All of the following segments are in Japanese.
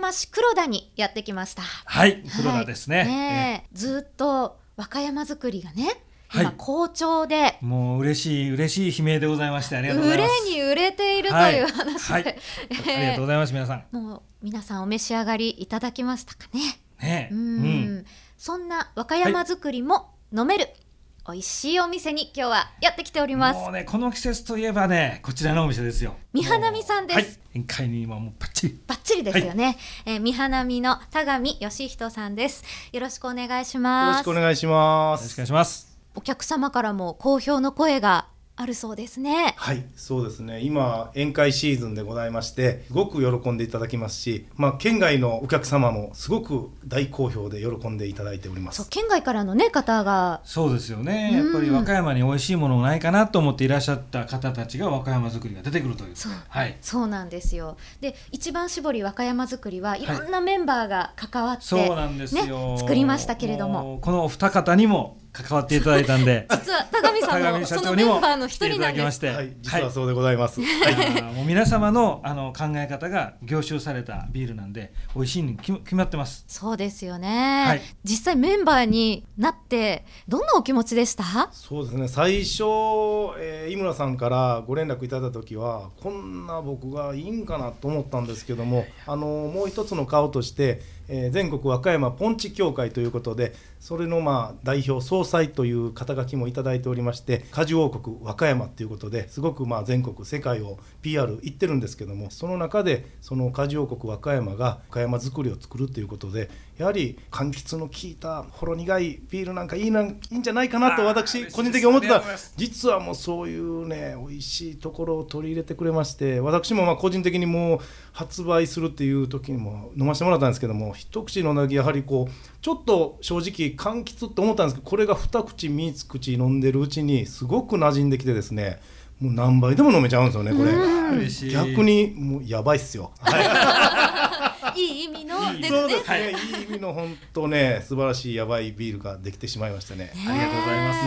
山市黒田にやってきました。 はい、黒田ですね。 ずっと和歌山作りがね、 はい、 今好調で、 もう嬉しい悲鳴でございまして、ありがとうございます。 売れに売れているという話で、 はいはいありがとうございます。皆さん、 もう皆さんお召し上がりいただきましたかね。そんな和歌山作りも飲める、美味しいお店に今日はやってきております。 もうね、この季節といえばね、こちらのお店ですよ。 三花見さんです。 はい、宴会にもうバッチリですよね。三花見の田上義人さんです。よろしくお願いします。 よろしくお願いします。 よろしくお願いします。 お客様からも好評の声があるそうですね。 はい、そうですね。今宴会シーズンでございまして、すごく喜んでいただきますし、県外のお客様もすごく大好評で喜んでいただいております。 そう、県外からの、ね、方が。 そうですよね。やっぱり和歌山に美味しいものがないかなと思っていらっしゃった方たちが和歌山作りが出てくるという。 そうなんですよ。で、一番搾り和歌山作りはいろんなメンバーが関わって、 そうなんですよ、 作りましたけれども、 このお二方にも関わっていただいたんで実は田上さんもそのメンバーの一人なんです。 はい、実はそうでございます。 もう皆様の考え方が凝集されたビールなんで美味しいに決まってます。 そうですよね、実際メンバーになってどんなお気持ちでした？ そうですね、最初、井村さんからご連絡いただいた時はこんな僕がいいんかなと思ったんですけども、もう一つの顔として全国和歌山ポンチ協会ということで、それの代表総裁という肩書きもいただいておりまして、果樹王国和歌山ということですごく全国世界を PR 言ってるんですけども、その中でその果樹王国和歌山が和歌山作りを作るということで、やはり柑橘の効いたほろ苦いビールなんかいいんじゃないかなと私個人的に思ってた。実はもうそういうね美味しいところを取り入れてくれまして、私も個人的にもう発売するっていう時にも飲ませてもらったんですけども、一口飲んだ時やはりちょっと正直柑橘って思ったんですけど、これが二口三口飲んでるうちにすごく馴染んできてですね、もう何杯でも飲めちゃうんですよねこれ。逆にもうやばいっすよ。 いい意味のですね。 そうですね、いい意味の本当ね素晴らしいやばいビールができてしまいましたね。 ありがとうございます。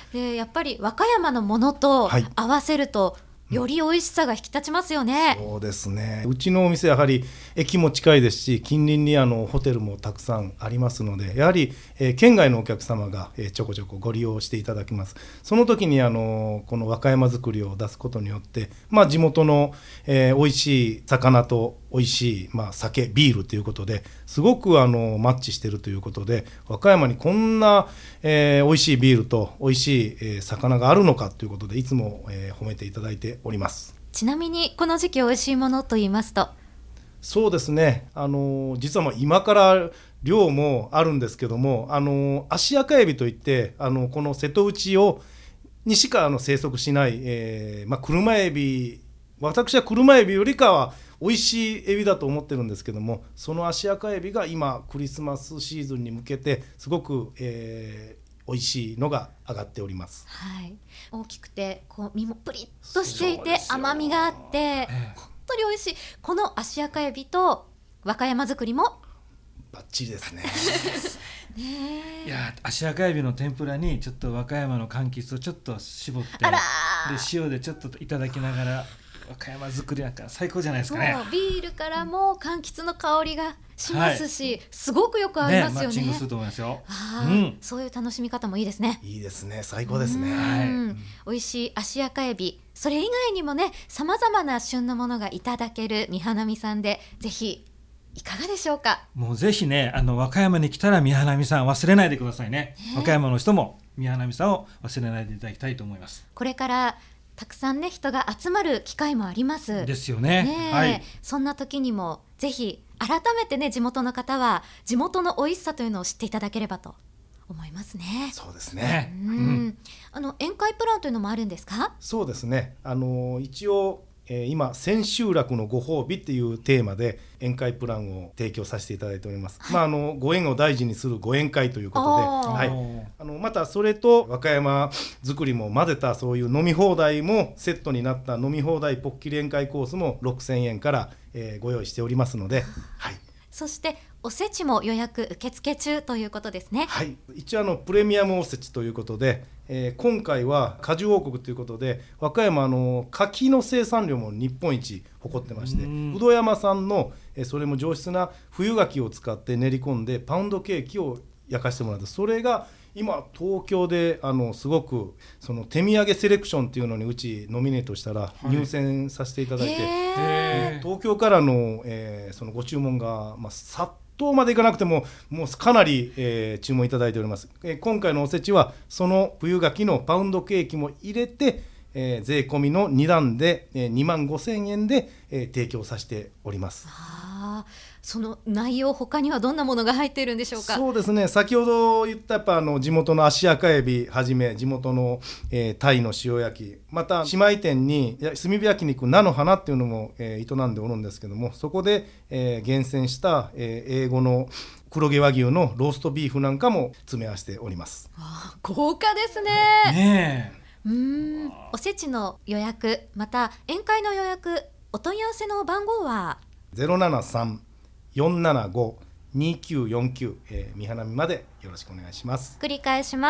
で、やっぱり和歌山のものと合わせると、より美味しさが引き立ちますよね。 そうですね。うちのお店やはり駅も近いですし、近隣にホテルもたくさんありますので、やはり、県外のお客様が、ちょこちょこご利用していただきます。その時にこの和歌山作りを出すことによって、地元の、美味しい魚と美味しい、酒ビールということですごくマッチしているということで、和歌山にこんな、美味しいビールと美味しい、魚があるのかということでいつも、褒めていただいております。 ちなみにこの時期美味しいものと言いますと？ そうですね、実は今から量もあるんですけども、足赤エビといってこの瀬戸内にしか生息しない、車エビ、私は車エビよりかは美味しいエビだと思ってるんですけども、その足赤エビが今クリスマスシーズンに向けてすごく、美味しいのが上がっております。 大きくて身もプリッとしていて甘みがあって、本当に美味しい。この足赤エビと和歌山作りもバッチリですね。 いや、足赤エビの天ぷらにちょっと和歌山の柑橘をちょっと絞って、で塩でちょっといただきながら、和歌山作りなんか最高じゃないですかね。 ビールからも柑橘の香りがしますし、すごくよく合いますよね。 マッチングすると思いますよ。 そういう楽しみ方もいいですね。 いいですね、最高ですね。 美味しい足赤エビ、それ以外にもね、さまざまな旬のものがいただける三花見さんで、ぜひいかがでしょうか？ もうぜひね、和歌山に来たら三花見さん忘れないでくださいね。和歌山の人も三花見さんを忘れないでいただきたいと思います。 これからたくさんね、人が集まる機会もありますですよね。 そんな時にもぜひ改めてね、地元の方は地元の美味しさというのを知っていただければと思いますね。 そうですね。 宴会プランというのもあるんですか？ そうですね、一応今千秋楽のご褒美っていうテーマで宴会プランを提供させていただいております。ご縁を大事にするご宴会ということで、またそれと和歌山作りも混ぜたそういう飲み放題もセットになった飲み放題ポッキリ宴会コースも6000円から、ご用意しておりますので、 そしておせちも予約受付中ということですね。 はい、一応プレミアムおせちということで、今回は果樹王国ということで和歌山柿の生産量も日本一誇ってまして、うど山さんのそれも上質な冬柿を使って練り込んでパウンドケーキを焼かしてもらって、それが今東京ですごくその手土産セレクションっていうのにうちノミネートしたら入選させていただいて、東京からの、そのご注文が、殺到までいかなくてももうかなり、注文いただいております。今回のおせちはその冬柿のパウンドケーキも入れて、税込みの2段で、25,000円で、提供させております。 その内容、他にはどんなものが入っているんでしょうか。 そうですね、先ほど言ったやっぱ地元の芦屋赤エビはじめ地元の、タイの塩焼き、また姉妹店に炭火焼肉菜の花っていうのも、営んでおるんですけども、そこで、厳選した、A5の黒毛和牛のローストビーフなんかも詰め合わせております。 豪華ですね。 ねえ、おせちの予約、また宴会の予約、お問い合わせの番号は 073-475-2949、三花見までよろしくお願いします。 繰り返します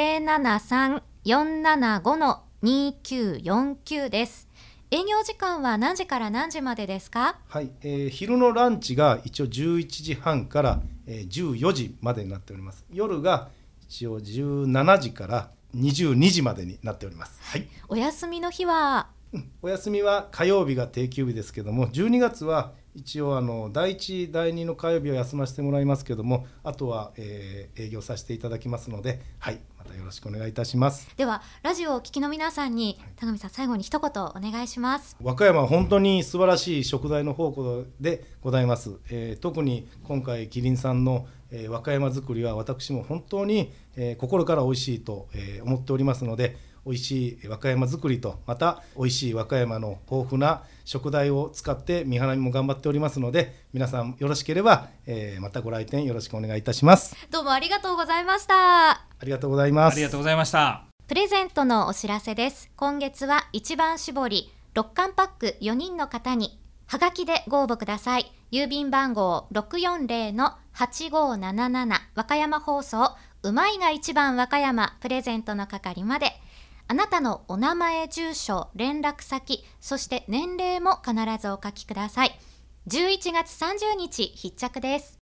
。073-475-2949です。営業時間は何時から何時までですか。 はい、昼のランチが一応11時半から、14時までになっております。夜が一応17時から22時までになっております。はい、 お休みの日は、 お休みは火曜日が定休日ですけども、12月は一応第1第2の火曜日は休ませてもらいますけども、あとは、営業させていただきますので、はい、またよろしくお願いいたします。 ではラジオをお聞きの皆さんに、田上さん最後に一言お願いします。 和歌山は本当に素晴らしい食材の宝庫でございます。特に今回キリンさんの和歌山作りは私も本当に、心から美味しいと、思っておりますので、美味しい和歌山作りと、また美味しい和歌山の豊富な食材を使って三花見も頑張っておりますので、皆さんよろしければ、またご来店よろしくお願いいたします。 どうもありがとうございました。 ありがとうございます。 ありがとうございました。 プレゼントのお知らせです。今月は一番搾り6缶パック4人の方にはがきでご応募ください。郵便番号 640-8577 和歌山放送うまいが一番和歌山プレゼントの係まで。あなたのお名前、住所、連絡先、そして年齢も必ずお書きください。11月30日必着です。